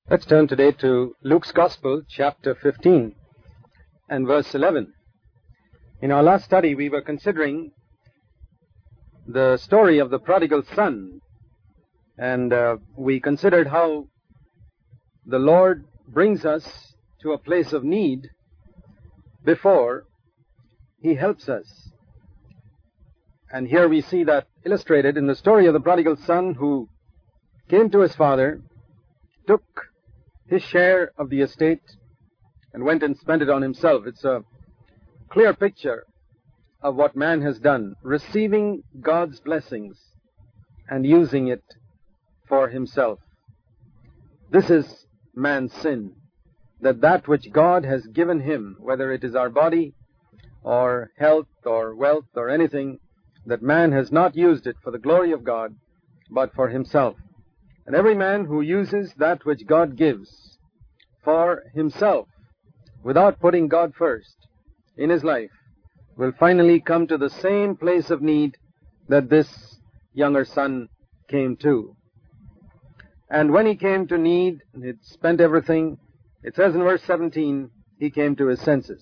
Let's turn today to Luke's Gospel, chapter 15 and verse 11. In our last study, we were considering the story of the prodigal son, and we considered how the Lord brings us to a place of need before He helps us. And here we see that illustrated in the story of the prodigal son who came to his father, took his share of the estate, and went and spent it on himself. It's a clear picture of what man has done, receiving God's blessings and using it for himself. This is man's sin, that which God has given him, whether it is our body or health or wealth or anything, that man has not used it for the glory of God, but for himself. And every man who uses that which God gives for himself, without putting God first in his life, will finally come to the same place of need that this younger son came to. And when he came to need, and he'd spent everything, it says in verse 17, he came to his senses.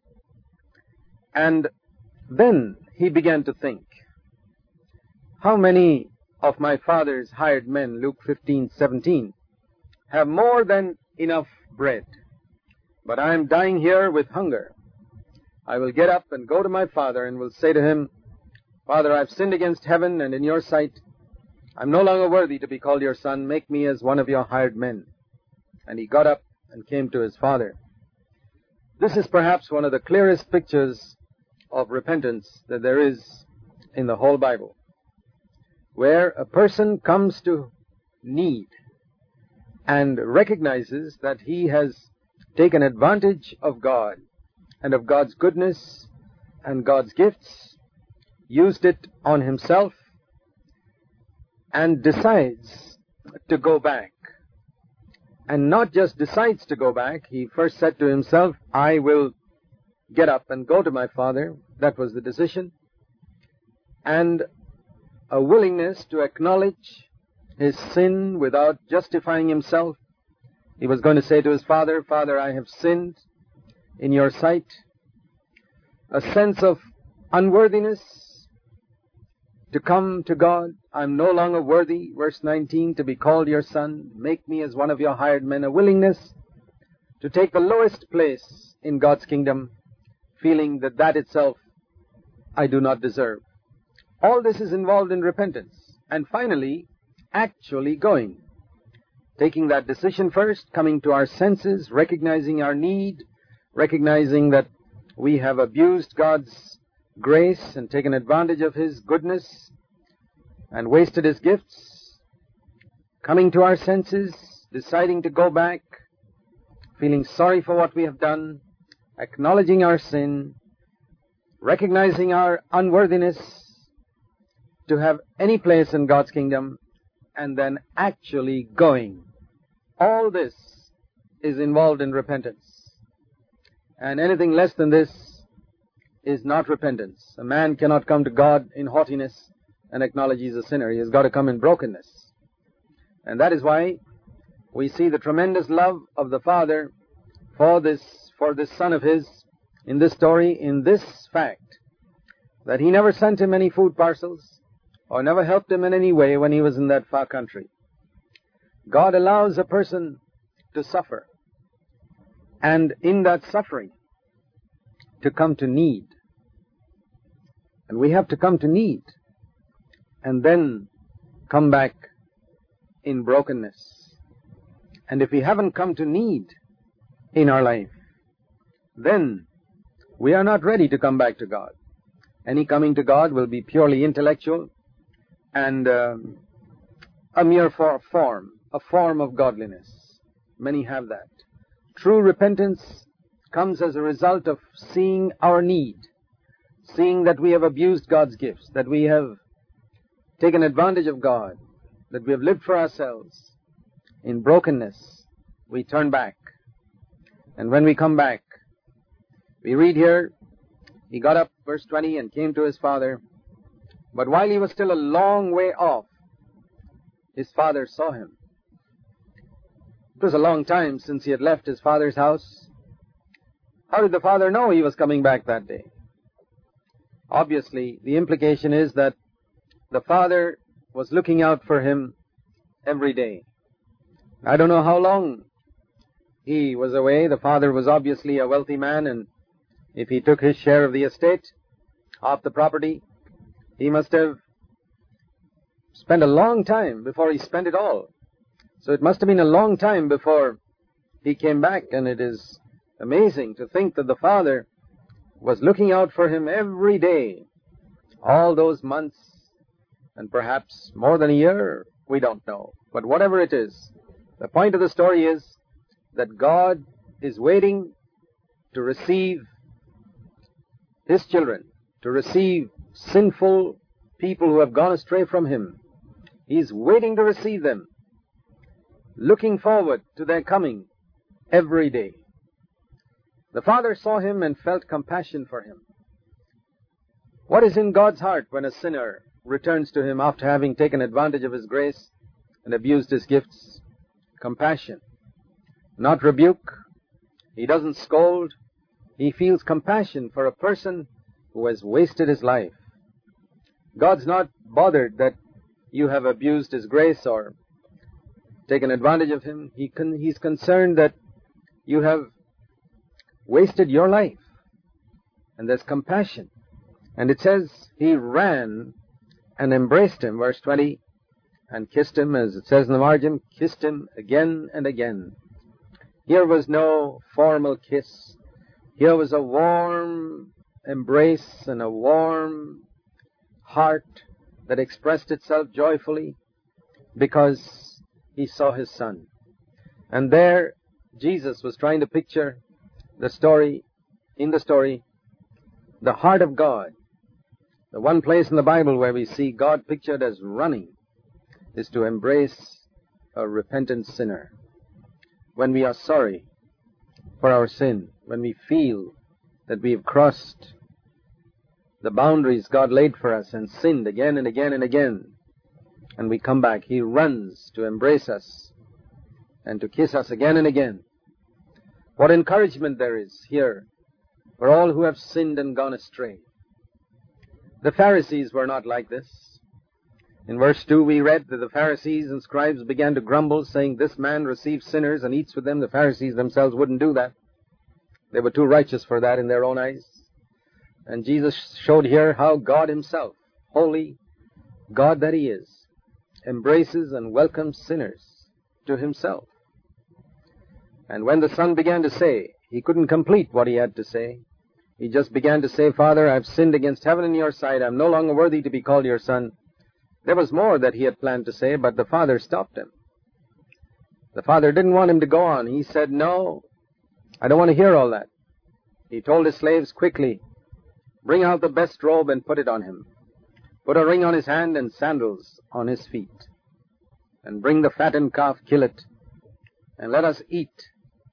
And then he began to think, how many of my father's hired men, Luke 15:17, have more than enough bread, but I am dying here with hunger. I will get up and go to my father and will say to him, Father, I've sinned against heaven and in your sight. I'm no longer worthy to be called your son. Make me as one of your hired men. And he got up and came to his father. This is perhaps one of the clearest pictures of repentance that there is in the whole Bible, where a person comes to need and recognizes that he has taken advantage of God and of God's goodness and God's gifts, used it on himself, and decides to go back. And not just decides to go back, he first said to himself, I will get up and go to my father. That was the decision. And a willingness to acknowledge his sin without justifying himself. He was going to say to his father, Father, I have sinned in your sight. A sense of unworthiness to come to God. I'm no longer worthy, verse 19, to be called your son. Make me as one of your hired men. A willingness to take the lowest place in God's kingdom, feeling that itself I do not deserve. All this is involved in repentance. And finally, actually going. Taking that decision first, coming to our senses, recognizing our need, recognizing that we have abused God's grace and taken advantage of His goodness and wasted His gifts. Coming to our senses, deciding to go back, feeling sorry for what we have done, acknowledging our sin, recognizing our unworthiness to have any place in God's kingdom, and then actually going. All this is involved in repentance. And anything less than this is not repentance. A man cannot come to God in haughtiness and acknowledge he's a sinner. He has got to come in brokenness. And that is why we see the tremendous love of the Father for this son of his in this story, in this fact, that he never sent him any food parcels, or never helped him in any way when he was in that far country. God allows a person to suffer, and in that suffering, to come to need. And we have to come to need, and then come back in brokenness. And if we haven't come to need in our life, then we are not ready to come back to God. Any coming to God will be purely intellectual, and a mere form, a form of godliness. Many have that. True repentance comes as a result of seeing our need, seeing that we have abused God's gifts, that we have taken advantage of God, that we have lived for ourselves. In brokenness, we turn back. And when we come back, we read here, he got up, verse 20, and came to his father. But while he was still a long way off, his father saw him. It was a long time since he had left his father's house. How did the father know he was coming back that day? Obviously, the implication is that the father was looking out for him every day. I don't know how long he was away. The father was obviously a wealthy man, and if he took his share of the estate, off the property, he must have spent a long time before he spent it all. So it must have been a long time before he came back, and it is amazing to think that the father was looking out for him every day, all those months, and perhaps more than a year, we don't know. But whatever it is, the point of the story is that God is waiting to receive his children, to receive sinful people who have gone astray from him. He's waiting to receive them, looking forward to their coming every day. The father saw him and felt compassion for him. What is in God's heart when a sinner returns to him after having taken advantage of his grace and abused his gifts? Compassion. Not rebuke. He doesn't scold. He feels compassion for a person who has wasted his life. God's not bothered that you have abused his grace or taken advantage of him. He's concerned that you have wasted your life. And there's compassion. And it says he ran and embraced him, verse 20, and kissed him, as it says in the margin, kissed him again and again. Here was no formal kiss. Here was a warm embrace and a warm heart that expressed itself joyfully because he saw his son. And there Jesus was trying to picture the story, the heart of God. The one place in the Bible where we see God pictured as running is to embrace a repentant sinner. When we are sorry for our sin, when we feel that we have crossed the boundaries God laid for us and sinned again and again and again, and we come back, he runs to embrace us and to kiss us again and again. What encouragement there is here for all who have sinned and gone astray. The Pharisees were not like this. In verse 2 we read that the Pharisees and scribes began to grumble, saying, "This man receives sinners and eats with them." The Pharisees themselves wouldn't do that. They were too righteous for that in their own eyes. And Jesus showed here how God himself, holy God that he is, embraces and welcomes sinners to himself. And when the son began to say, he couldn't complete what he had to say. He just began to say, "Father, I've sinned against heaven and your sight. I'm no longer worthy to be called your son." There was more that he had planned to say, but the father stopped him. The father didn't want him to go on. He said, "No, I don't want to hear all that." He told his slaves, "Quickly, bring out the best robe and put it on him. Put a ring on his hand and sandals on his feet. And bring the fattened calf, kill it, and let us eat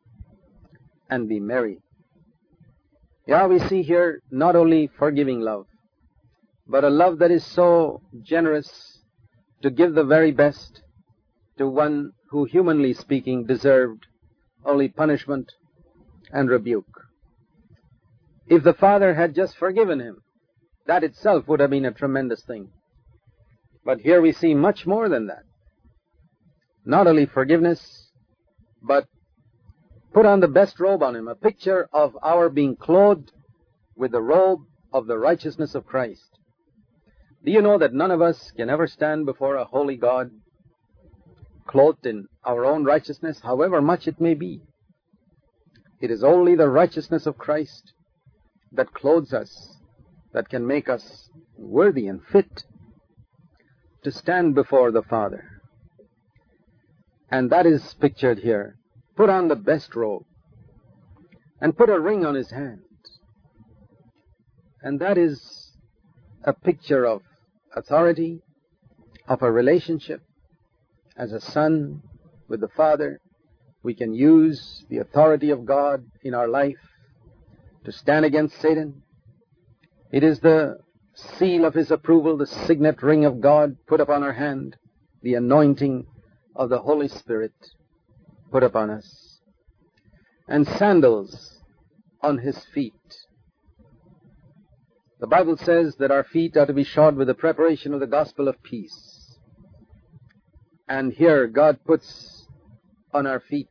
and be merry." Yeah, we see here not only forgiving love, but a love that is so generous to give the very best to one who, humanly speaking, deserved only punishment and rebuke. If the father had just forgiven him, that itself would have been a tremendous thing. But here we see much more than that. Not only forgiveness, but put on the best robe on him, a picture of our being clothed with the robe of the righteousness of Christ. Do you know that none of us can ever stand before a holy God clothed in our own righteousness, however much it may be? It is only the righteousness of Christ that clothes us, that can make us worthy and fit to stand before the Father. And that is pictured here. Put on the best robe and put a ring on his hand. And that is a picture of authority, of a relationship. As a son with the Father, we can use the authority of God in our life to stand against Satan. It is the seal of his approval, the signet ring of God put upon our hand, the anointing of the Holy Spirit. put upon us, and sandals on his feet. The Bible says that our feet are to be shod with the preparation of the gospel of peace. And here God puts on our feet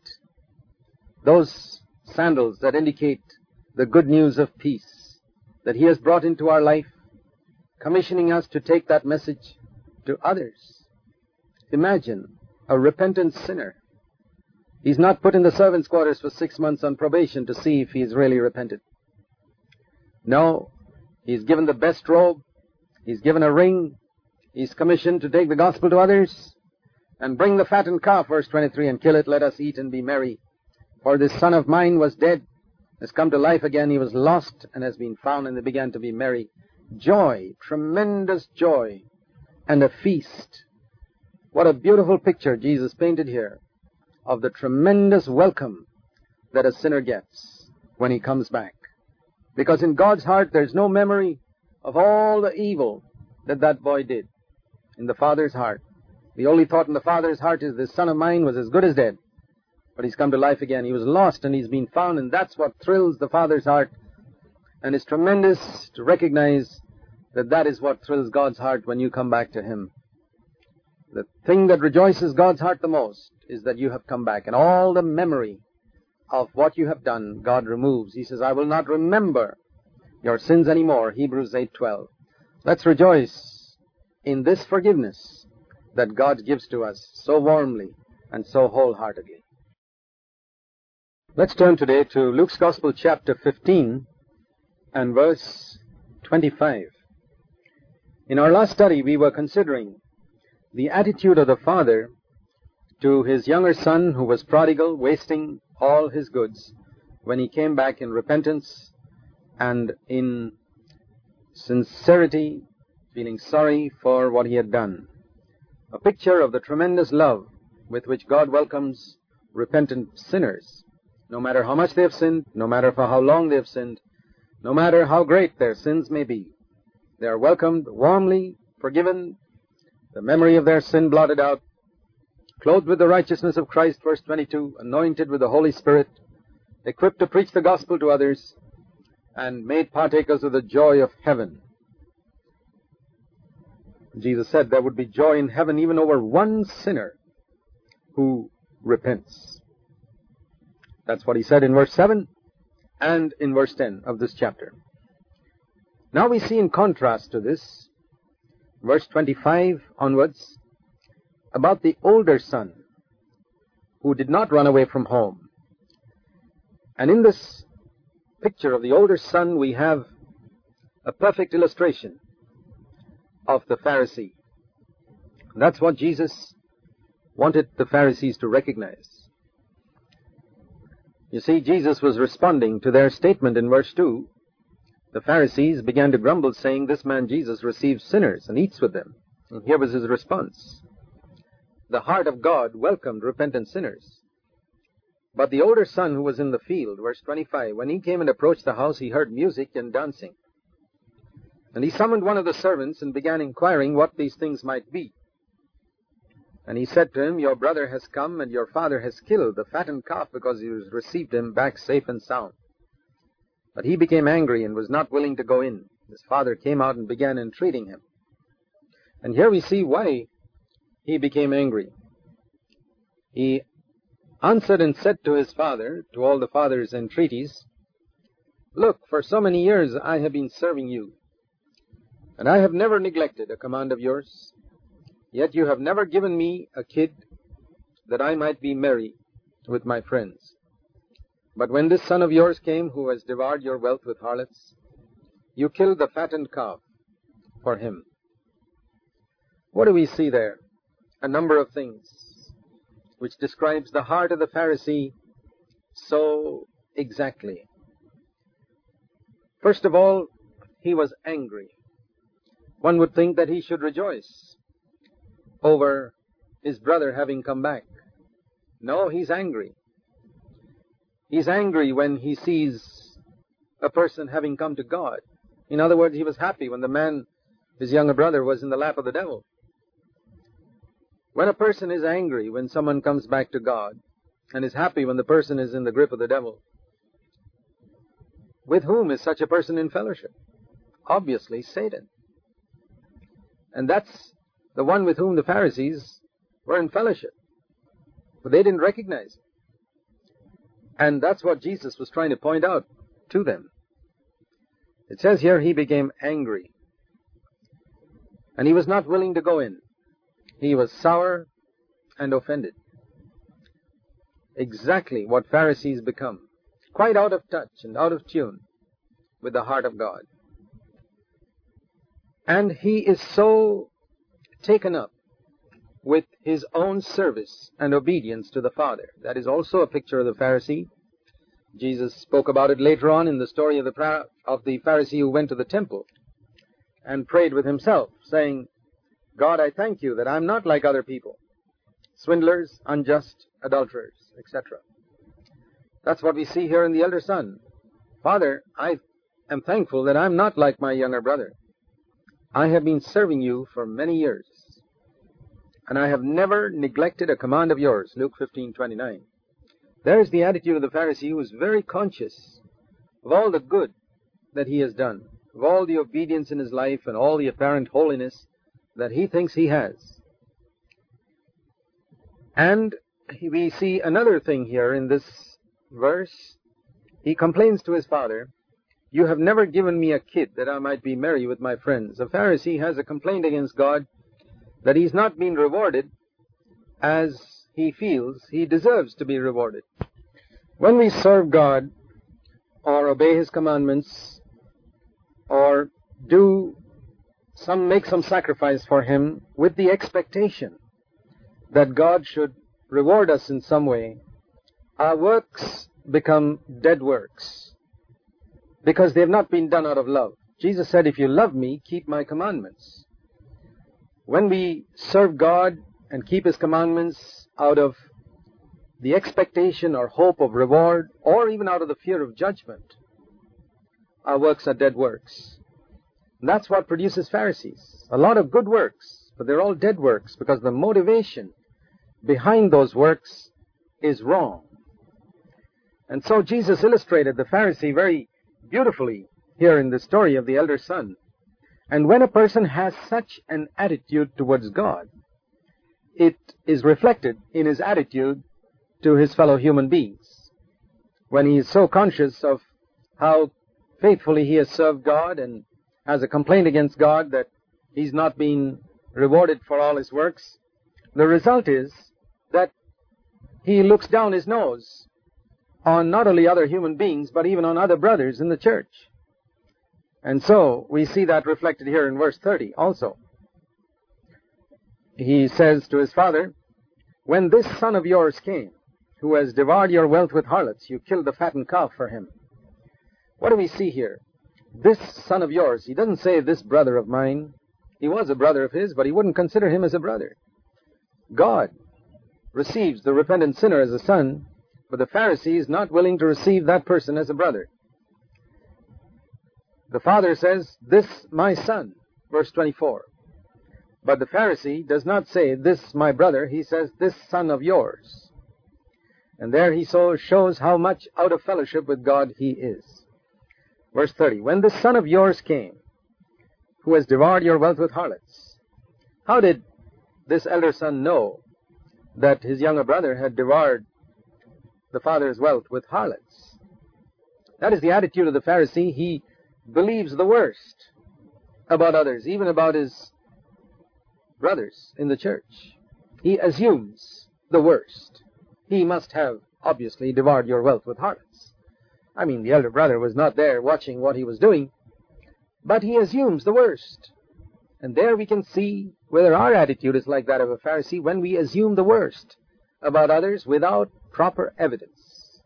those sandals that indicate the good news of peace that he has brought into our life, commissioning us to take that message to others. Imagine a repentant sinner. He's not put in the servants' quarters for 6 months on probation to see if he's really repented. No, he's given the best robe, he's given a ring, he's commissioned to take the gospel to others, and bring the fattened calf, verse 23, and kill it, let us eat and be merry. For this son of mine was dead, has come to life again, he was lost and has been found, and they began to be merry. Joy, tremendous joy, and a feast. What a beautiful picture Jesus painted here of the tremendous welcome that a sinner gets when he comes back. Because in God's heart there's no memory of all the evil that that boy did. In the Father's heart, the only thought in the Father's heart is, this son of mine was as good as dead, but he's come to life again. He was lost and he's been found, and that's what thrills the Father's heart. And it's tremendous to recognize that that is what thrills God's heart when you come back to him. The thing that rejoices God's heart the most is that you have come back, and all the memory of what you have done, God removes. He says, I will not remember your sins anymore, Hebrews 8:12. Let's rejoice in this forgiveness that God gives to us so warmly and so wholeheartedly. Let's turn today to Luke's Gospel, chapter 15 and verse 25. In our last study, we were considering the attitude of the father to his younger son who was prodigal, wasting all his goods, when he came back in repentance and in sincerity, feeling sorry for what he had done. A picture of the tremendous love with which God welcomes repentant sinners. No matter how much they have sinned, no matter for how long they have sinned, no matter how great their sins may be, they are welcomed, warmly forgiven, the memory of their sin blotted out, clothed with the righteousness of Christ, verse 22, anointed with the Holy Spirit, equipped to preach the gospel to others, and made partakers of the joy of heaven. Jesus said there would be joy in heaven even over one sinner who repents. That's what he said in verse 7 and in verse 10 of this chapter. Now we see in contrast to this, verse 25 onwards, about the older son who did not run away from home. And in this picture of the older son, we have a perfect illustration of the Pharisee. That's what Jesus wanted the Pharisees to recognize. You see, Jesus was responding to their statement in verse 2. The Pharisees began to grumble, saying, this man Jesus receives sinners and eats with them. And here was his response. The heart of God welcomed repentant sinners. But the older son who was in the field, verse 25, when he came and approached the house, he heard music and dancing. And he summoned one of the servants and began inquiring what these things might be. And he said to him, your brother has come, and your father has killed the fattened calf, because he has received him back safe and sound. But he became angry and was not willing to go in. His father came out and began entreating him. And here we see why he became angry. He answered and said to his father, to all the father's entreaties, look, for so many years I have been serving you, and I have never neglected a command of yours. Yet you have never given me a kid that I might be merry with my friends. But when this son of yours came, who has devoured your wealth with harlots, you killed the fattened calf for him. What do we see there? A number of things which describes the heart of the Pharisee so exactly. First of all, he was angry. One would think that he should rejoice over his brother having come back. No, he's angry. He's angry when he sees a person having come to God. In other words, he was happy when the man, his younger brother, was in the lap of the devil. When a person is angry when someone comes back to God, and is happy when the person is in the grip of the devil. With whom is such a person in fellowship? Obviously, Satan. And that's the one with whom the Pharisees were in fellowship. But they didn't recognize it. And that's what Jesus was trying to point out to them. It says here, he became angry. And he was not willing to go in. He was sour and offended. Exactly what Pharisees become. Quite out of touch and out of tune with the heart of God. And he is so taken up with his own service and obedience to the Father. That is also a picture of the Pharisee. Jesus spoke about it later on in the story of the Pharisee who went to the temple and prayed with himself, saying, God, I thank you that I'm not like other people, swindlers, unjust, adulterers, etc. That's what we see here in the elder son. Father, I am thankful that I'm not like my younger brother. I have been serving you for many years, and I have never neglected a command of yours. Luke 15:29. There's the attitude of the Pharisee who is very conscious of all the good that he has done, of all the obedience in his life and all the apparent holiness that he thinks he has. And we see another thing here in this verse. He complains to his father, you have never given me a kid that I might be merry with my friends. A Pharisee has a complaint against God that he's not been rewarded as he feels he deserves to be rewarded. When we serve God or obey his commandments or make some sacrifice for him with the expectation that God should reward us in some way, our works become dead works because they have not been done out of love. Jesus said, if you love me, keep my commandments. When we serve God and keep his commandments out of the expectation or hope of reward, or even out of the fear of judgment, our works are dead works. And that's what produces Pharisees. A lot of good works, but they're all dead works because the motivation behind those works is wrong. And so Jesus illustrated the Pharisee very beautifully here in the story of the elder son. And when a person has such an attitude towards God, it is reflected in his attitude to his fellow human beings. When he is so conscious of how faithfully he has served God and has a complaint against God that he's not being rewarded for all his works, the result is that he looks down his nose on not only other human beings, but even on other brothers in the church. And so we see that reflected here in verse 30 also. He says to his father, when this son of yours came, who has devoured your wealth with harlots, you killed the fattened calf for him. What do we see here? This son of yours, he doesn't say this brother of mine. He was a brother of his, but he wouldn't consider him as a brother. God receives the repentant sinner as a son, but the Pharisee is not willing to receive that person as a brother. The father says, this my son, verse 24. But the Pharisee does not say, this my brother. He says, this son of yours. And there he so shows how much out of fellowship with God he is. Verse 30. When this son of yours came, who has devoured your wealth with harlots. How did this elder son know that his younger brother had devoured the father's wealth with harlots? That is the attitude of the Pharisee. He believes the worst about others, even about his brothers in the church. He assumes the worst. He must have, obviously, devoured your wealth with harlots. I mean, the elder brother was not there watching what he was doing, but he assumes the worst. And there we can see whether our attitude is like that of a Pharisee when we assume the worst about others without proper evidence.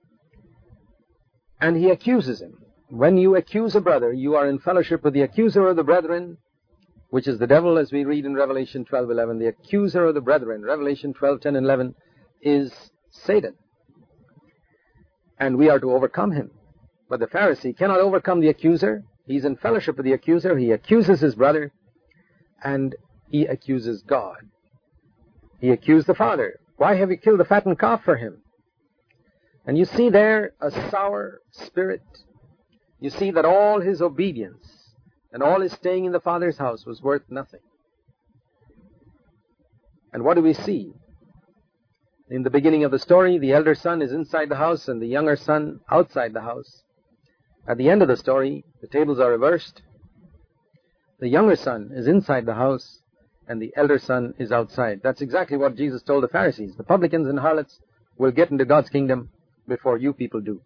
And he accuses him. When you accuse a brother, you are in fellowship with the accuser of the brethren, which is the devil, as we read in Revelation 12:11. The accuser of the brethren, Revelation 12:10 and 11, is Satan. And we are to overcome him. But the Pharisee cannot overcome the accuser. He's in fellowship with the accuser. He accuses his brother, and he accuses God. He accused the father. Why have you killed the fattened calf for him? And you see there a sour spirit. You see that all his obedience and all his staying in the Father's house was worth nothing. And what do we see? In the beginning of the story, the elder son is inside the house and the younger son outside the house. At the end of the story, the tables are reversed. The younger son is inside the house and the elder son is outside. That's exactly what Jesus told the Pharisees. The publicans and harlots will get into God's kingdom before you people do.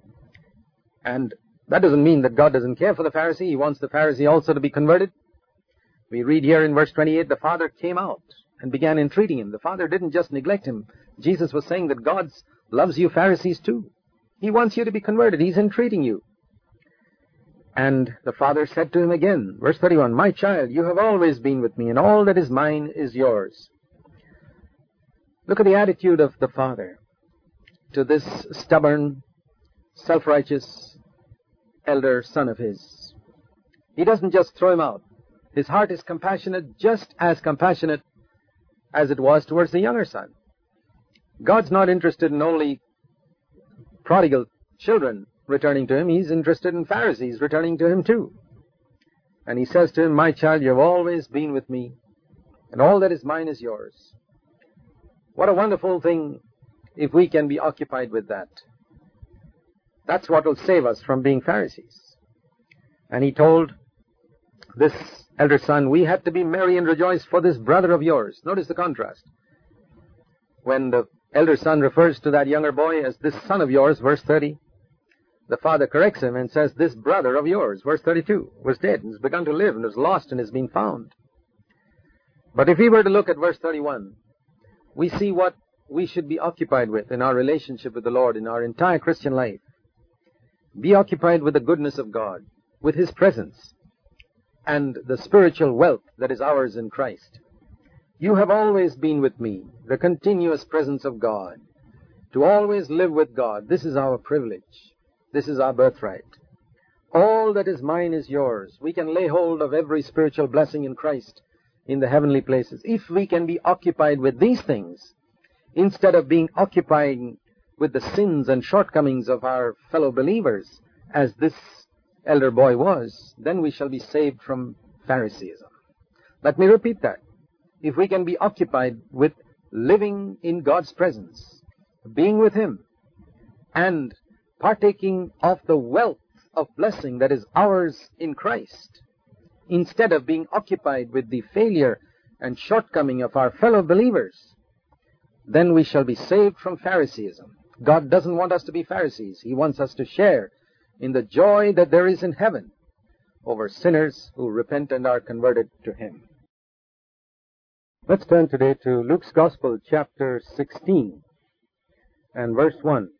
And that doesn't mean that God doesn't care for the Pharisee. He wants the Pharisee also to be converted. We read here in verse 28, the father came out and began entreating him. The father didn't just neglect him. Jesus was saying that God loves you Pharisees too. He wants you to be converted. He's entreating you. And the father said to him again, verse 31, my child, you have always been with me, and all that is mine is yours. Look at the attitude of the father to this stubborn, self-righteous elder son of his. He doesn't just throw him out. His heart is compassionate, just as compassionate as it was towards the younger son. God's not interested in only prodigal children returning to him. He's interested in Pharisees returning to him too. And he says to him, my child, you have always been with me, and all that is mine is yours. What a wonderful thing if we can be occupied with that. That's what will save us from being Pharisees. And he told this elder son, we had to be merry and rejoice for this brother of yours. Notice the contrast. When the elder son refers to that younger boy as this son of yours, verse 30, the father corrects him and says, this brother of yours, verse 32, was dead and has begun to live and was lost and has been found. But if we were to look at verse 31, we see what we should be occupied with in our relationship with the Lord, in our entire Christian life. Be occupied with the goodness of God, with his presence, and the spiritual wealth that is ours in Christ. You have always been with me, the continuous presence of God. To always live with God, this is our privilege. This is our birthright. All that is mine is yours. We can lay hold of every spiritual blessing in Christ in the heavenly places. If we can be occupied with these things, instead of being occupied with the sins and shortcomings of our fellow believers, as this elder boy was, then we shall be saved from Phariseeism. Let me repeat that. If we can be occupied with living in God's presence, being with him, and partaking of the wealth of blessing that is ours in Christ, instead of being occupied with the failure and shortcoming of our fellow believers, then we shall be saved from Phariseeism. God doesn't want us to be Pharisees. He wants us to share in the joy that there is in heaven over sinners who repent and are converted to him. Let's turn today to Luke's Gospel, chapter 16, and verse 1.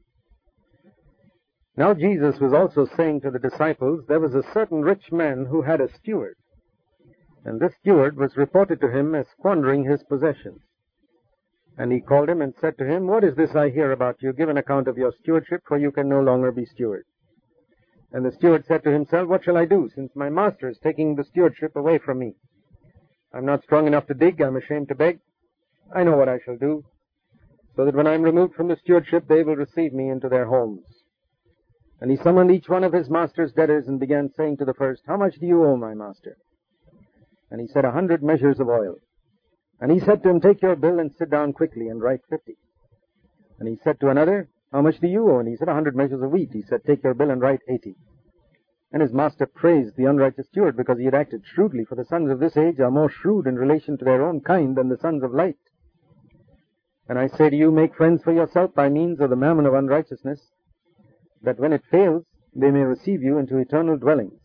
Now Jesus was also saying to the disciples, there was a certain rich man who had a steward, and this steward was reported to him as squandering his possessions. And he called him and said to him, what is this I hear about you? Give an account of your stewardship, for you can no longer be steward. And the steward said to himself, what shall I do, since my master is taking the stewardship away from me? I'm not strong enough to dig, I'm ashamed to beg. I know what I shall do, so that when I'm removed from the stewardship, they will receive me into their homes. And he summoned each one of his master's debtors and began saying to the first, how much do you owe my master? And he said, 100 measures of oil. And he said to him, take your bill and sit down quickly and write 50. And he said to another, how much do you owe? And he said, 100 measures of wheat. He said, take your bill and write 80. And his master praised the unrighteous steward because he had acted shrewdly, for the sons of this age are more shrewd in relation to their own kind than the sons of light. And I say to you, make friends for yourself by means of the mammon of unrighteousness, that when it fails, they may receive you into eternal dwellings.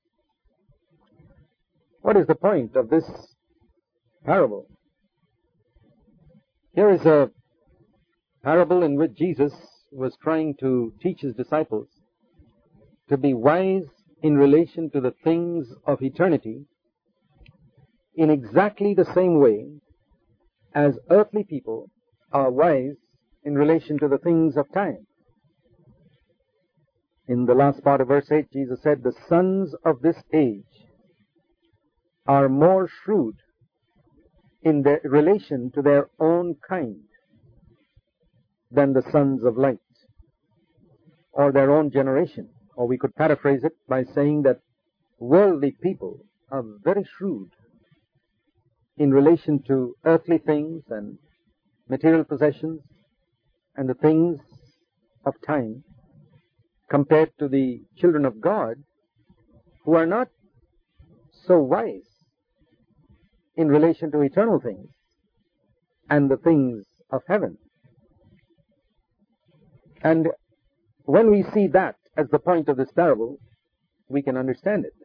What is the point of this parable? Here is a parable in which Jesus was trying to teach his disciples to be wise in relation to the things of eternity in exactly the same way as earthly people are wise in relation to the things of time. In the last part of verse 8, Jesus said, the sons of this age are more shrewd in their relation to their own kind than the sons of light. or their own generation. Or we could paraphrase it by saying that worldly people are very shrewd in relation to earthly things and material possessions and the things of time, compared to the children of God who are not so wise in relation to eternal things and the things of heaven. And when we see that as the point of this parable, we can understand it.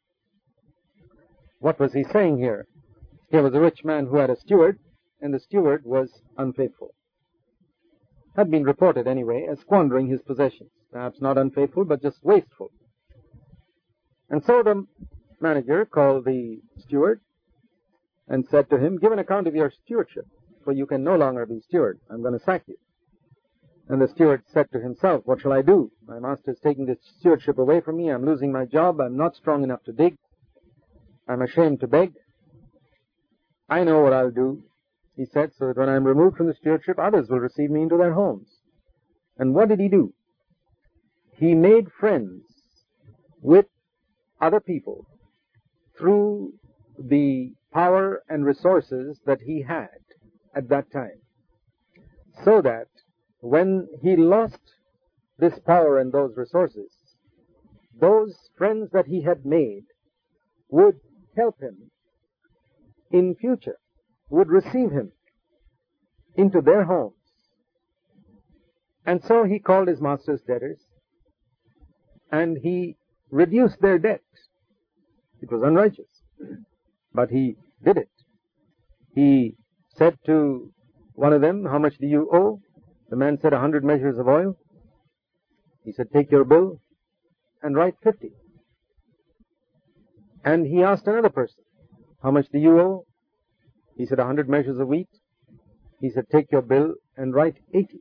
What was he saying here? Here was a rich man who had a steward, and the steward was unfaithful. Had been reported anyway as squandering his possessions. Perhaps not unfaithful, but just wasteful. And so the manager called the steward and said to him, "Give an account of your stewardship, for you can no longer be steward. I'm going to sack you." And the steward said to himself, "What shall I do? My master is taking this stewardship away from me. I'm losing my job. I'm not strong enough to dig. I'm ashamed to beg. I know what I'll do," he said, "so that when I'm removed from the stewardship, others will receive me into their homes." And what did he do? He made friends with other people through the power and resources that he had at that time, so that when he lost this power and those resources, those friends that he had made would help him in future, would receive him into their homes. And so he called his master's debtors, and he reduced their debt. It was unrighteous, but he did it. He said to one of them, "How much do you owe?" The man said, 100 measures of oil. He said, "Take your bill and write 50. And he asked another person, "How much do you owe?" He said, 100 measures of wheat. He said, "Take your bill and write 80.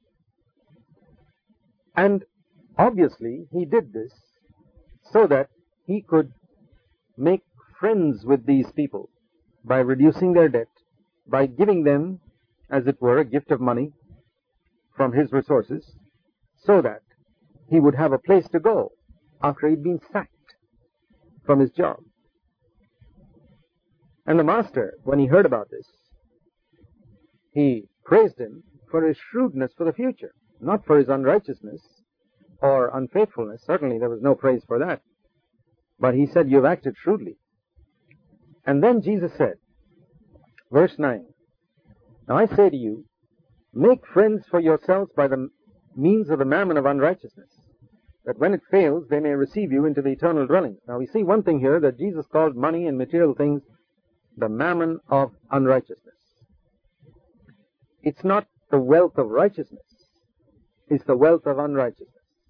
And obviously he did this so that he could make friends with these people by reducing their debt, by giving them, as it were, a gift of money from his resources, so that he would have a place to go after he'd been sacked from his job. And the master, when he heard about this, he praised him for his shrewdness for the future, not for his unrighteousness or unfaithfulness. Certainly there was no praise for that. But he said, "You've acted shrewdly." And then Jesus said, verse 9, "Now I say to you, make friends for yourselves by the means of the mammon of unrighteousness, that when it fails, they may receive you into the eternal dwellings." Now we see one thing here, that Jesus called money and material things the mammon of unrighteousness. It's not the wealth of righteousness. It's the wealth of unrighteousness.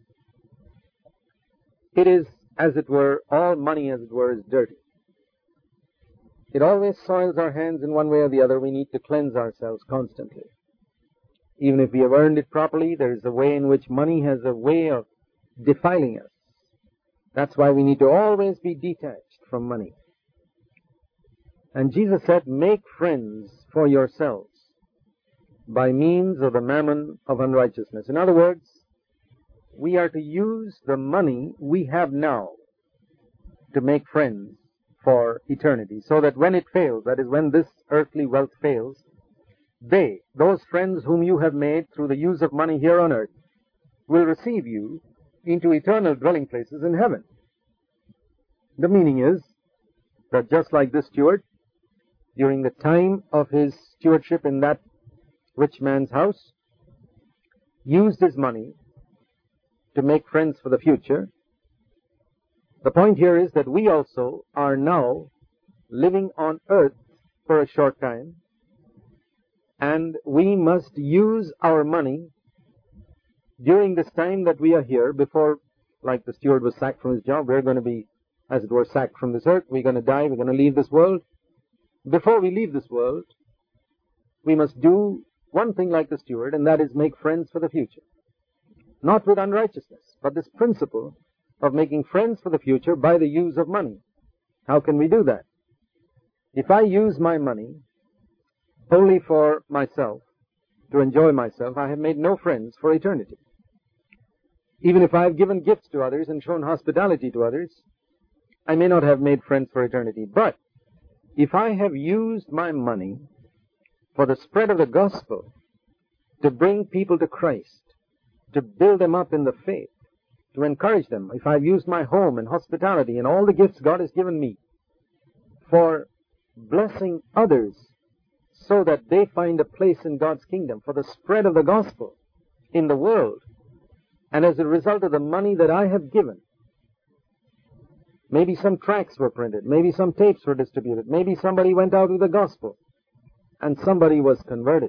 It is, as it were, all money, as it were, is dirty. It always soils our hands in one way or the other. We need to cleanse ourselves constantly. Even if we have earned it properly, there is a way in which money has a way of defiling us. That's why we need to always be detached from money. And Jesus said, "Make friends for yourselves by means of the mammon of unrighteousness." In other words, we are to use the money we have now to make friends for eternity, so that when it fails, that is, when this earthly wealth fails, those friends whom you have made through the use of money here on earth, will receive you into eternal dwelling places in heaven. The meaning is that just like this steward, during the time of his stewardship in that rich man's house, used his money to make friends for the future, the point here is that we also are now living on earth for a short time, and we must use our money during this time that we are here before, like the steward was sacked from his job, we're going to be, as it were, sacked from this earth. We're going to die. We're going to leave this world. Before we leave this world, we must do one thing like the steward, and that is make friends for the future. Not with unrighteousness, but this principle of making friends for the future by the use of money. How can we do that? If I use my money only for myself, to enjoy myself, I have made no friends for eternity. Even if I've given gifts to others and shown hospitality to others, I may not have made friends for eternity. But if I have used my money for the spread of the gospel, to bring people to Christ, to build them up in the faith, to encourage them, if I've used my home and hospitality and all the gifts God has given me for blessing others so that they find a place in God's kingdom, for the spread of the gospel in the world, and as a result of the money that I have given, maybe some tracts were printed, maybe some tapes were distributed, maybe somebody went out with the gospel and somebody was converted.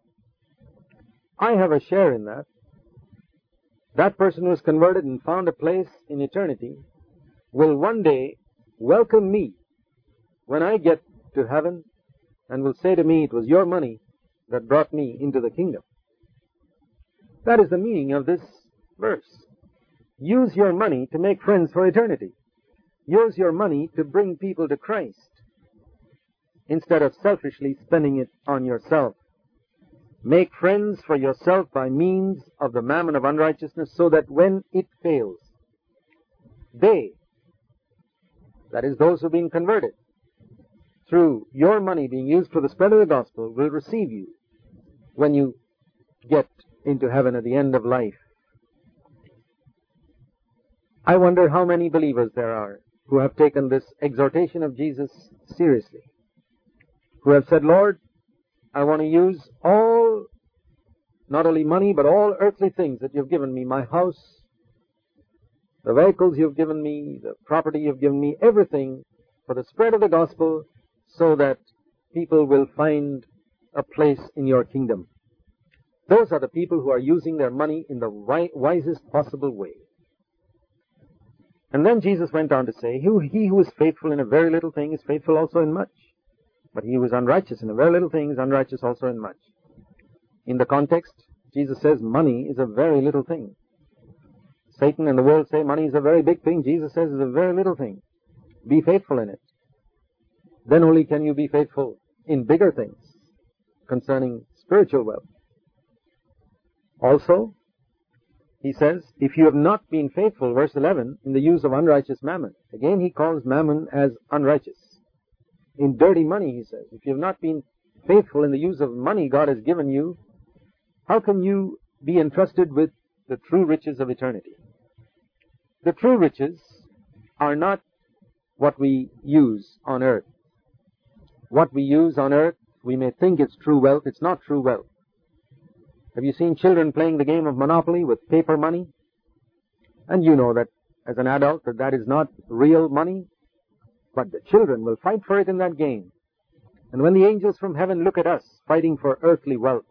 I have a share in that. That person who was converted and found a place in eternity will one day welcome me when I get to heaven and will say to me, it was your money that brought me into the kingdom. That is the meaning of this verse. Use your money to make friends for eternity. Use your money to bring people to Christ instead of selfishly spending it on yourself. Make friends for yourself by means of the mammon of unrighteousness, so that when it fails, they, that is those who have been converted, through your money being used for the spread of the gospel, will receive you when you get into heaven at the end of life. I wonder how many believers there are who have taken this exhortation of Jesus seriously, who have said, Lord, I want to use all, not only money, but all earthly things that you've given me, my house, the vehicles you've given me, the property you've given me, everything for the spread of the gospel, so that people will find a place in your kingdom. Those are the people who are using their money in the wisest possible way. And then Jesus went on to say, he who is faithful in a very little thing is faithful also in much. But he who is unrighteous in a very little thing is unrighteous also in much. In the context, Jesus says money is a very little thing. Satan and the world say money is a very big thing. Jesus says it's a very little thing. Be faithful in it. Then only can you be faithful in bigger things concerning spiritual wealth. Also, he says, if you have not been faithful, verse 11, in the use of unrighteous mammon. Again, he calls mammon as unrighteous. In dirty money, he says, if you have not been faithful in the use of money God has given you, how can you be entrusted with the true riches of eternity? The true riches are not what we use on earth. What we use on earth, we may think it's true wealth. It's not true wealth. Have you seen children playing the game of Monopoly with paper money? And you know that as an adult that is not real money. But the children will fight for it in that game. And when the angels from heaven look at us fighting for earthly wealth,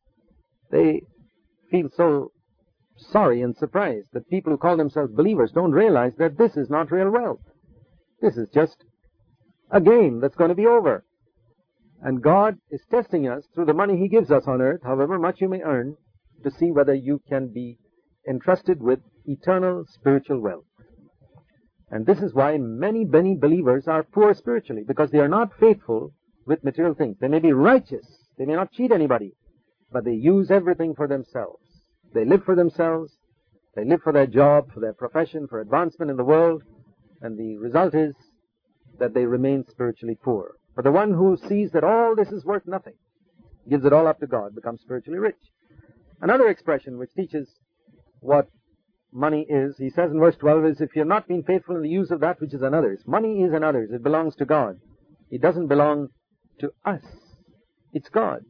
they feel so sorry and surprised that people who call themselves believers don't realize that this is not real wealth. This is just a game that's going to be over. And God is testing us through the money He gives us on earth, however much you may earn, to see whether you can be entrusted with eternal spiritual wealth. And this is why many believers are poor spiritually, because they are not faithful with material things. They may be righteous, they may not cheat anybody, but they use everything for themselves. They live for themselves, they live for their job, for their profession, for advancement in the world, and the result is that they remain spiritually poor. But the one who sees that all this is worth nothing, gives it all up to God, becomes spiritually rich. Another expression which teaches what money is, he says in verse 12, is if you have not been faithful in the use of that which is another's. Money is another's. It belongs to God. It doesn't belong to us. It's God's.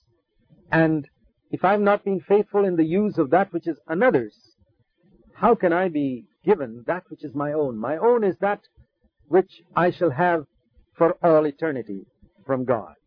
And if I've not been faithful in the use of that which is another's, how can I be given that which is my own? My own is that which I shall have for all eternity from God.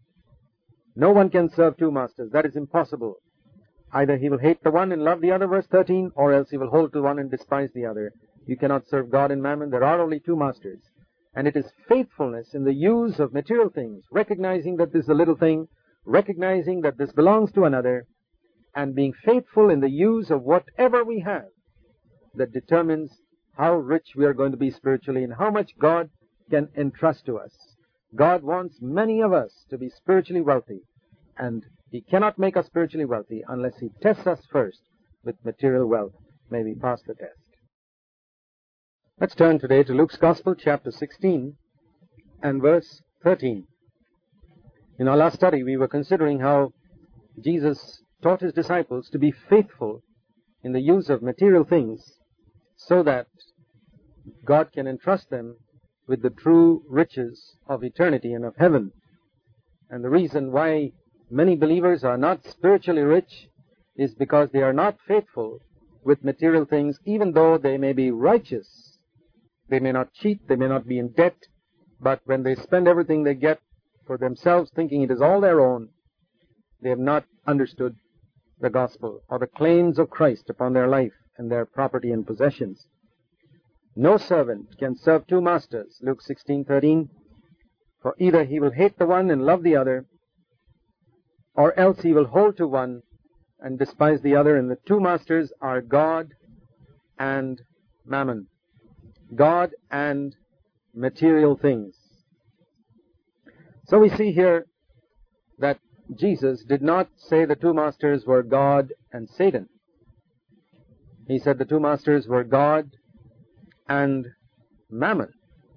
No one can serve two masters. That is impossible. Either he will hate the one and love the other, verse 13, or else he will hold to one and despise the other. You cannot serve God and mammon. There are only two masters. And it is faithfulness in the use of material things, recognizing that this is a little thing, recognizing that this belongs to another, and being faithful in the use of whatever we have, that determines how rich we are going to be spiritually and how much God can entrust to us. God wants many of us to be spiritually wealthy, and He cannot make us spiritually wealthy unless He tests us first with material wealth. maybe pass the test. Let's turn today to Luke's Gospel, chapter 16 and verse 13. In our last study, we were considering how Jesus taught his disciples to be faithful in the use of material things so that God can entrust them with the true riches of eternity and of heaven. And the reason why many believers are not spiritually rich is because they are not faithful with material things, even though they may be righteous. They may not cheat, they may not be in debt, but when they spend everything they get for themselves, thinking it is all their own, they have not understood the gospel or the claims of Christ upon their life and their property and possessions. No servant can serve two masters, Luke 16:13, for either he will hate the one and love the other, or else he will hold to one and despise the other, and the two masters are God and mammon. God and material things. So we see here that Jesus did not say the two masters were God and Satan. He said the two masters were God and mammon.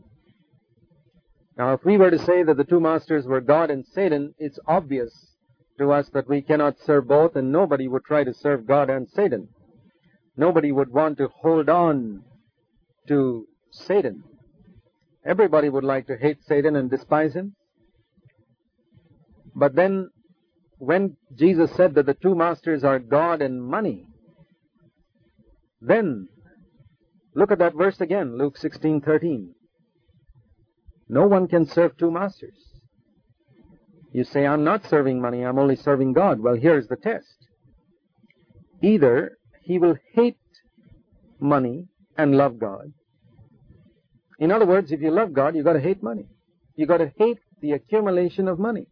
Now, if we were to say that the two masters were God and Satan, it's obvious to us that we cannot serve both, and nobody would try to serve God and Satan. Nobody would want to hold on to Satan. Everybody would like to hate Satan and despise him. But then, when Jesus said that the two masters are God and money, then look at that verse again, Luke 16:13. No one can serve two masters. You say, I'm not serving money, I'm only serving God. Well, here's the test. Either he will hate money and love God. In other words, if you love God, you've got to hate money. You've got to hate the accumulation of money.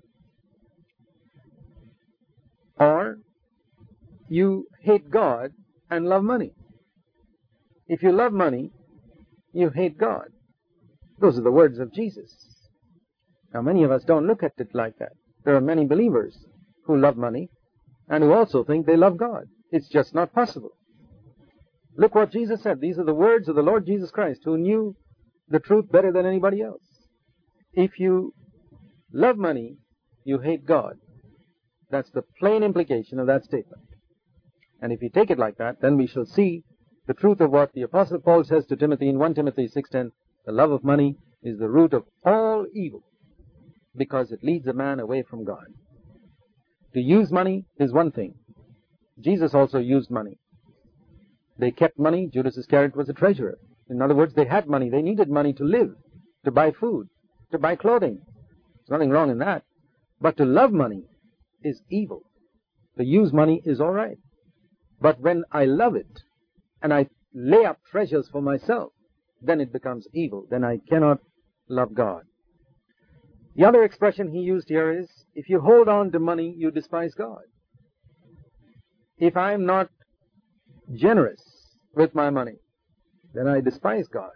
Or you hate God and love money. If you love money, you hate God. Those are the words of Jesus. Now, many of us don't look at it like that. There are many believers who love money and who also think they love God. It's just not possible. Look what Jesus said. These are the words of the Lord Jesus Christ, who knew the truth better than anybody else. If you love money, you hate God. That's the plain implication of that statement. And if you take it like that, then we shall see the truth of what the Apostle Paul says to Timothy in 1 Timothy 6:10, the love of money is the root of all evil, because it leads a man away from God. To use money is one thing. Jesus also used money. They kept money. Judas Iscariot was a treasurer. In other words, they had money. They needed money to live, to buy food, to buy clothing. There's nothing wrong in that. But to love money is evil. To use money is all right. But when I love it and I lay up treasures for myself, then it becomes evil. Then I cannot love God. The other expression he used here is, if you hold on to money, you despise God. If I'm not generous with my money, then I despise God.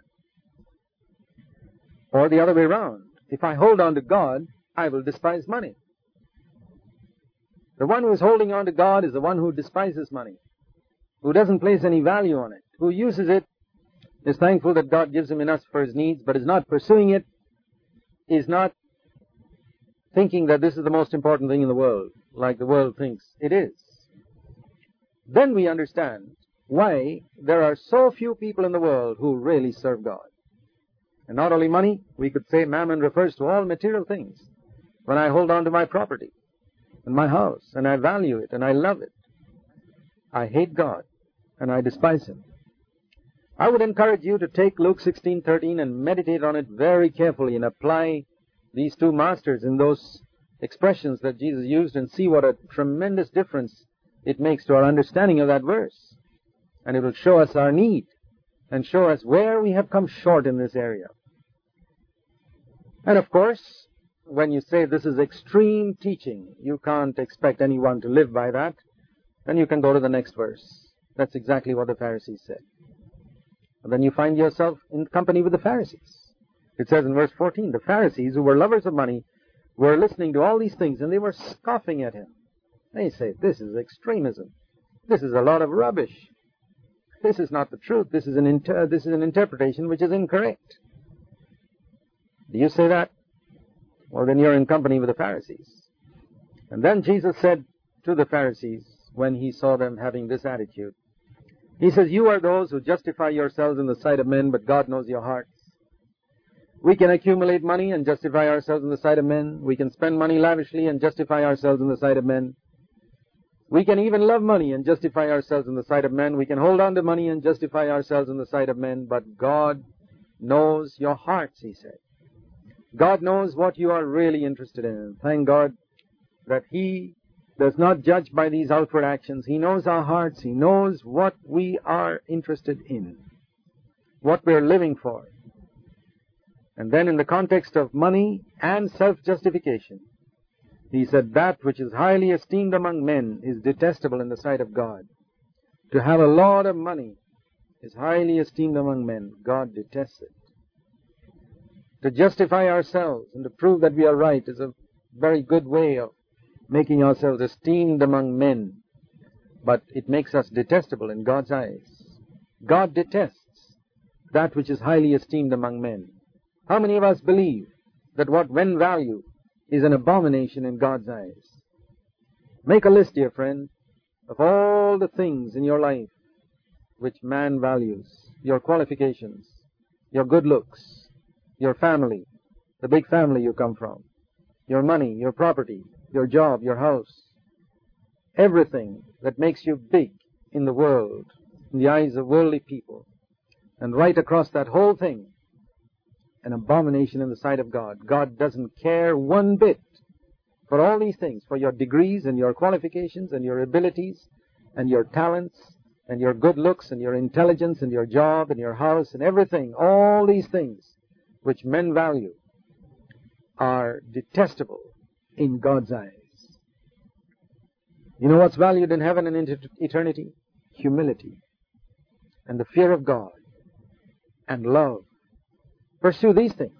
Or the other way around. If I hold on to God, I will despise money. The one who is holding on to God is the one who despises money, who doesn't place any value on it, who uses it, is thankful that God gives him enough for his needs, but is not pursuing it, is not thinking that this is the most important thing in the world, like the world thinks it is. Then we understand why there are so few people in the world who really serve God. And not only money, we could say mammon refers to all material things. When I hold on to my property and my house, and I value it, and I love it, I hate God, and I despise him. I would encourage you to take Luke 16:13 and meditate on it very carefully and apply these two masters in those expressions that Jesus used and see what a tremendous difference it makes to our understanding of that verse. And it will show us our need and show us where we have come short in this area. And of course, when you say this is extreme teaching, you can't expect anyone to live by that, then you can go to the next verse. That's exactly what the Pharisees said. And then you find yourself in company with the Pharisees. It says in verse 14, the Pharisees, who were lovers of money, were listening to all these things, and they were scoffing at him. They say, this is extremism. This is a lot of rubbish. This is not the truth. This is an interpretation which is incorrect. Do you say that? Well, then you're in company with the Pharisees. And then Jesus said to the Pharisees, when he saw them having this attitude, he says, you are those who justify yourselves in the sight of men, but God knows your hearts. We can accumulate money and justify ourselves in the sight of men. We can spend money lavishly and justify ourselves in the sight of men. We can even love money and justify ourselves in the sight of men. We can hold on to money and justify ourselves in the sight of men. But God knows your hearts, he said. God knows what you are really interested in. Thank God that he does not judge by these outward actions. He knows our hearts. He knows what we are interested in, what we're living for. And then in the context of money and self-justification, he said, that which is highly esteemed among men is detestable in the sight of God. To have a lot of money is highly esteemed among men. God detests it. To justify ourselves and to prove that we are right is a very good way of making ourselves esteemed among men. But it makes us detestable in God's eyes. God detests that which is highly esteemed among men. How many of us believe that what men value is an abomination in God's eyes? Make a list, dear friend, of all the things in your life which man values. Your qualifications, your good looks, your family, the big family you come from, your money, your property, your job, your house, everything that makes you big in the world, in the eyes of worldly people. And right across that whole thing, an abomination in the sight of God. God doesn't care one bit for all these things, for your degrees and your qualifications and your abilities and your talents and your good looks and your intelligence and your job and your house and everything. All these things which men value are detestable in God's eyes. You know what's valued in heaven and in eternity? Humility and the fear of God and love. Pursue these things.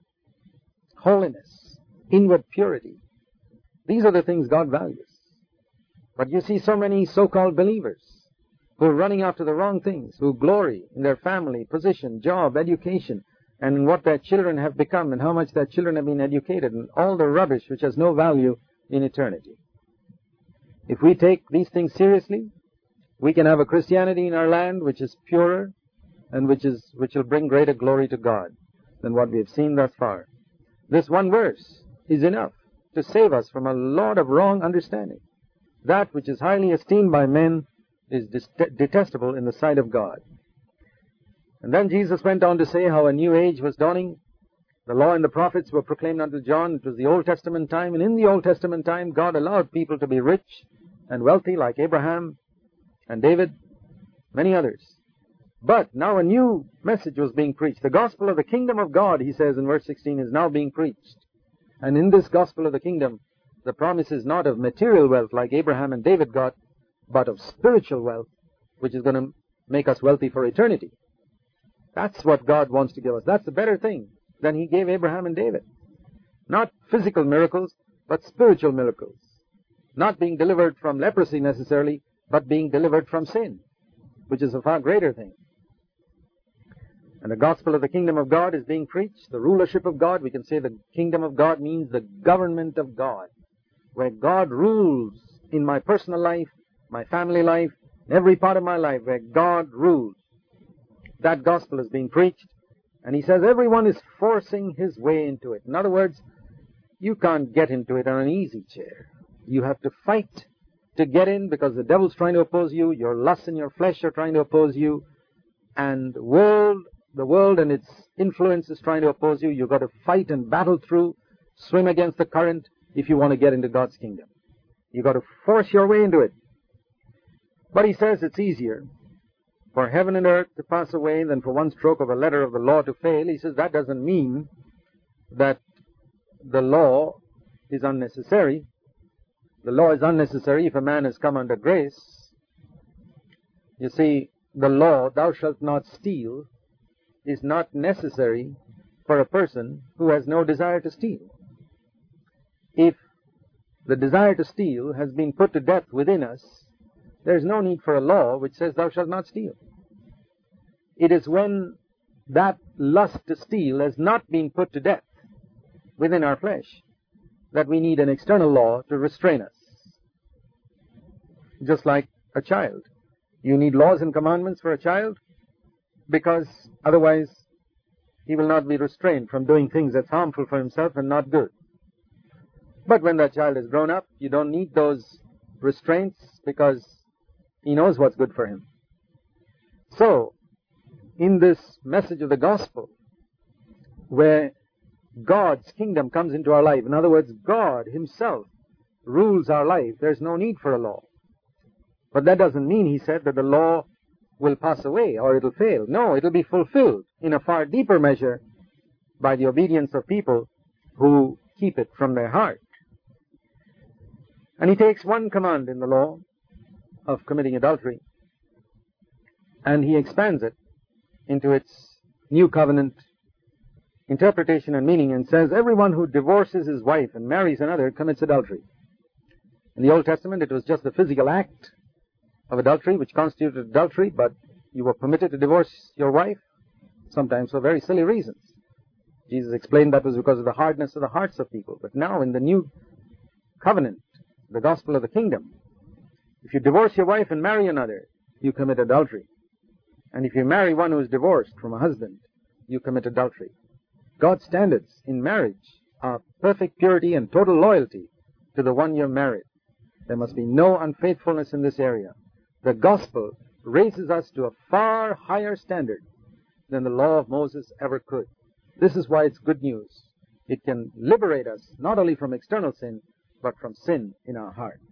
Holiness, inward purity. These are the things God values. But you see so many so-called believers who are running after the wrong things, who glory in their family, position, job, education, and in what their children have become and how much their children have been educated, and all the rubbish which has no value in eternity. If we take these things seriously, we can have a Christianity in our land which is purer and which will bring greater glory to God than what we have seen thus far. This one verse is enough to save us from a lot of wrong understanding. That which is highly esteemed by men is detestable in the sight of God. And then Jesus went on to say how a new age was dawning. The law and the prophets were proclaimed unto John. It was the Old Testament time, and in the Old Testament time, God allowed people to be rich and wealthy like Abraham and David, many others. But now a new message was being preached. The gospel of the kingdom of God, he says in verse 16, is now being preached. And in this gospel of the kingdom, the promise is not of material wealth like Abraham and David got, but of spiritual wealth, which is going to make us wealthy for eternity. That's what God wants to give us. That's the better thing than he gave Abraham and David. Not physical miracles, but spiritual miracles. Not being delivered from leprosy necessarily, but being delivered from sin, which is a far greater thing. And the gospel of the kingdom of God is being preached. The rulership of God, we can say the kingdom of God means the government of God, where God rules in my personal life, my family life, every part of my life, where God rules. That gospel is being preached, and he says everyone is forcing his way into it. In other words, you can't get into it on an easy chair. You have to fight to get in because the devil's trying to oppose you, your lust and your flesh are trying to oppose you, and the world and its influence is trying to oppose you. You've got to fight and battle through, swim against the current if you want to get into God's kingdom. You've got to force your way into it. But he says it's easier for heaven and earth to pass away than for one stroke of a letter of the law to fail. He says that doesn't mean that the law is unnecessary. The law is unnecessary if a man has come under grace. You see, the law, thou shalt not steal, is not necessary for a person who has no desire to steal. If the desire to steal has been put to death within us, there is no need for a law which says thou shalt not steal. It is when that lust to steal has not been put to death within our flesh that we need an external law to restrain us. Just like a child. You need laws and commandments for a child because otherwise he will not be restrained from doing things that's harmful for himself and not good. But when that child is grown up, you don't need those restraints because he knows what's good for him. So, in this message of the gospel, where God's kingdom comes into our life, in other words, God himself rules our life, there's no need for a law. But that doesn't mean, he said, that the law will pass away or it'll fail. No, it'll be fulfilled in a far deeper measure by the obedience of people who keep it from their heart. And he takes one command in the law of committing adultery and he expands it into its new covenant interpretation and meaning and says, everyone who divorces his wife and marries another commits adultery. In the Old Testament, it was just the physical act of adultery which constituted adultery, but you were permitted to divorce your wife, sometimes for very silly reasons. Jesus explained that was because of the hardness of the hearts of people. But now in the new covenant, the gospel of the kingdom, if you divorce your wife and marry another, you commit adultery. And if you marry one who is divorced from a husband, you commit adultery. God's standards in marriage are perfect purity and total loyalty to the one you're married. There must be no unfaithfulness in this area. The gospel raises us to a far higher standard than the law of Moses ever could. This is why it's good news. It can liberate us not only from external sin, but from sin in our heart.